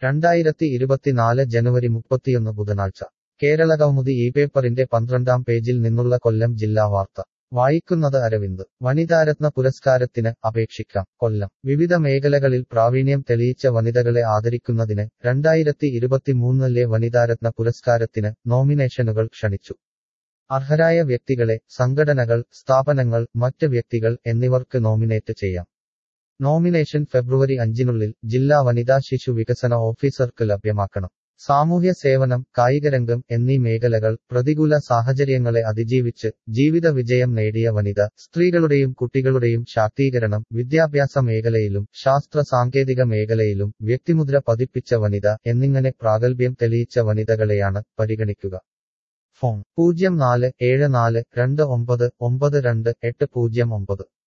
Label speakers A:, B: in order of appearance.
A: 2024 ജനുവരി 31 ബുധനാഴ്ച കേരളകൗമുദി ഈ പേപ്പറിന്റെ 12-ാം പേജിൽ നിന്നുള്ള കൊല്ലം ജില്ലാ വാർത്ത വായിക്കുന്നത് അരവിന്ദ്. വനിതാരത്ന പുരസ്കാരത്തിന് അപേക്ഷിക്കാം. കൊല്ലം. വിവിധ മേഖലകളിൽ പ്രാവീണ്യം തെളിയിച്ച വനിതകളെ ആദരിക്കുന്നതിന് 2023 വനിതാരത്ന പുരസ്കാരത്തിന് നോമിനേഷനുകൾ ക്ഷണിച്ചു. അർഹരായ വ്യക്തികളെ സംഘടനകൾ, സ്ഥാപനങ്ങൾ, മറ്റ് വ്യക്തികൾ എന്നിവർക്ക് നോമിനേറ്റ് ചെയ്യാം. നോമിനേഷൻ ഫെബ്രുവരി 5-നുള്ളിൽ ജില്ലാ വനിതാ ശിശു വികസന ഓഫീസർക്ക് ലഭ്യമാക്കണം. സാമൂഹ്യ സേവനം, കായികരംഗം എന്നീ മേഖലകൾ പ്രതികൂല സാഹചര്യങ്ങളെ അതിജീവിച്ച് ജീവിത വിജയം നേടിയ വനിത, സ്ത്രീകളുടെയും കുട്ടികളുടെയും ശാക്തീകരണം, വിദ്യാഭ്യാസ മേഖലയിലും ശാസ്ത്ര സാങ്കേതിക മേഖലയിലും വ്യക്തിമുദ്ര പതിപ്പിച്ച വനിത എന്നിങ്ങനെ പ്രാഗൽഭ്യം തെളിയിച്ച വനിതകളെയാണ് പരിഗണിക്കുക. ഫോൺ 047429929809.